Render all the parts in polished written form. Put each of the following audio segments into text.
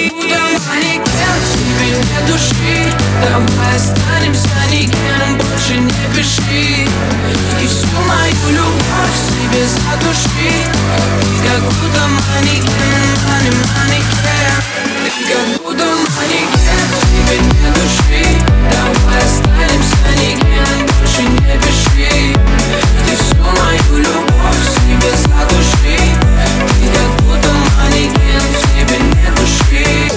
манекен, в тебе нет души. Давай останемся никем, больше не пиши. И всю мою любовь в себе задуши. Ты как будто манекен, манекен. Ты как будто манекен, в тебе нет души. Давай останемся никем, больше не пиши. Ты всю мою любовь в себе задуши. Ты как будто манекен, в тебе нет души.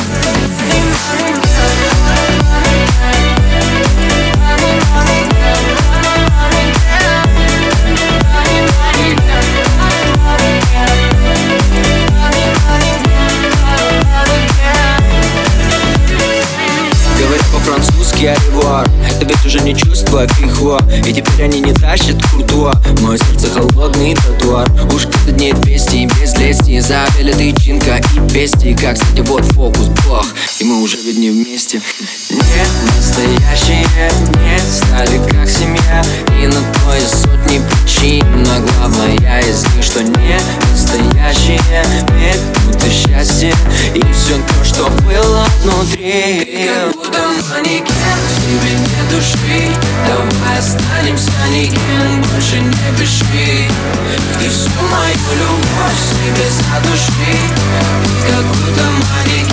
Говорят по-французски «Аривуар». Это ведь уже не чувство, а пихуа. И теперь они не тащат куртуа. Мое сердце холодный тротуар. Уж как-то дней 200 и без лести. Завели тычинка и пести. Как, кстати, вот фокус, бог. И мы уже ведь не вместе. Не настоящие, не стали как семья. И на то есть сотни причин. Но главное из них, что не настоящие. Ведь будто счастье и все то, что было внутри. Ты как будто манекен, в тебе нет души. Давай останемся никем, больше не пиши. Ты всю мою любовь в себе задуши. Ты как будто манекен.